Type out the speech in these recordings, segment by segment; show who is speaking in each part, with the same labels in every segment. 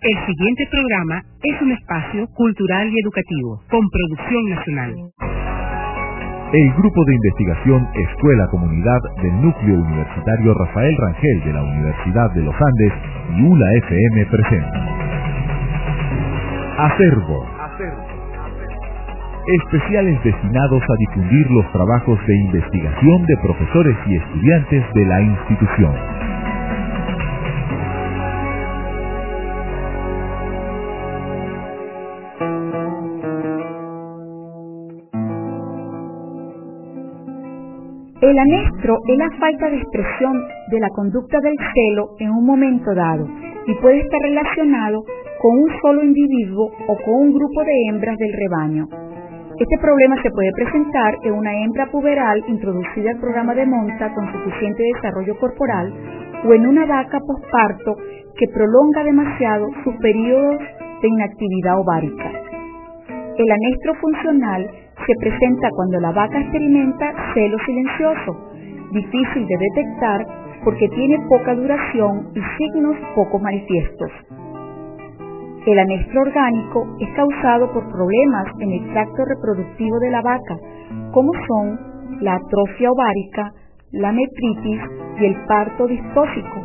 Speaker 1: El siguiente programa es un espacio cultural y educativo con producción nacional.
Speaker 2: El Grupo de Investigación Escuela Comunidad del Núcleo Universitario Rafael Rangel de la Universidad de los Andes y ULA FM presenta Acervo. Especiales destinados a difundir los trabajos de investigación de profesores y estudiantes de la institución.
Speaker 3: El anestro es la falta de expresión de la conducta del celo en un momento dado y puede estar relacionado con un solo individuo o con un grupo de hembras del rebaño. Este problema se puede presentar en una hembra puberal introducida al programa de monta con suficiente desarrollo corporal o en una vaca posparto que prolonga demasiado sus periodos de inactividad ovárica. El anestro funcional se presenta cuando la vaca experimenta celo silencioso, difícil de detectar porque tiene poca duración y signos poco manifiestos. El anestro orgánico es causado por problemas en el tracto reproductivo de la vaca, como son la atrofia ovárica, la metritis y el parto distóxico.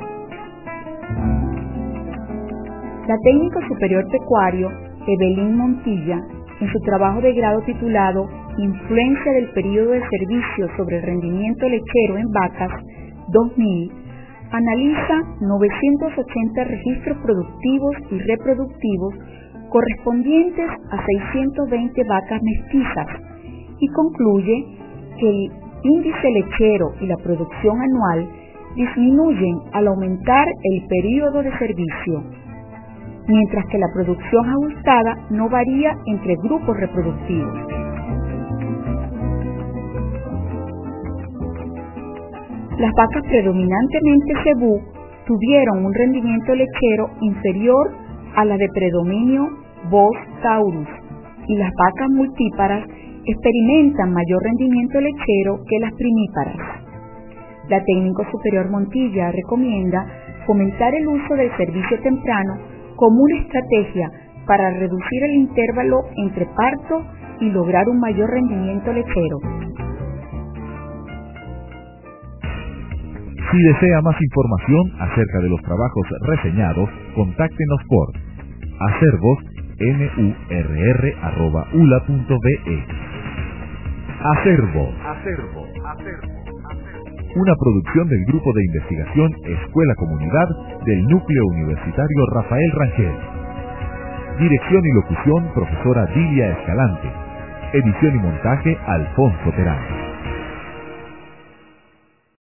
Speaker 3: La técnico superior pecuario Evelyn Montilla, en su trabajo de grado titulado Influencia del periodo de servicio sobre el rendimiento lechero en vacas 2000, analiza 980 registros productivos y reproductivos correspondientes a 620 vacas mestizas y concluye que el índice lechero y la producción anual disminuyen al aumentar el periodo de servicio, mientras que la producción ajustada no varía entre grupos reproductivos. Las vacas predominantemente cebú tuvieron un rendimiento lechero inferior a la de predominio Bos taurus y las vacas multíparas experimentan mayor rendimiento lechero que las primíparas. La técnico superior Montilla recomienda fomentar el uso del servicio temprano como una estrategia para reducir el intervalo entre parto y lograr un mayor rendimiento lechero.
Speaker 2: Si desea más información acerca de los trabajos reseñados, contáctenos por acervos.nurr@ula.be. Acervo. Una producción del Grupo de Investigación Escuela Comunidad del Núcleo Universitario Rafael Rangel. Dirección y locución, profesora Dilia Escalante. Edición y montaje, Alfonso Terán.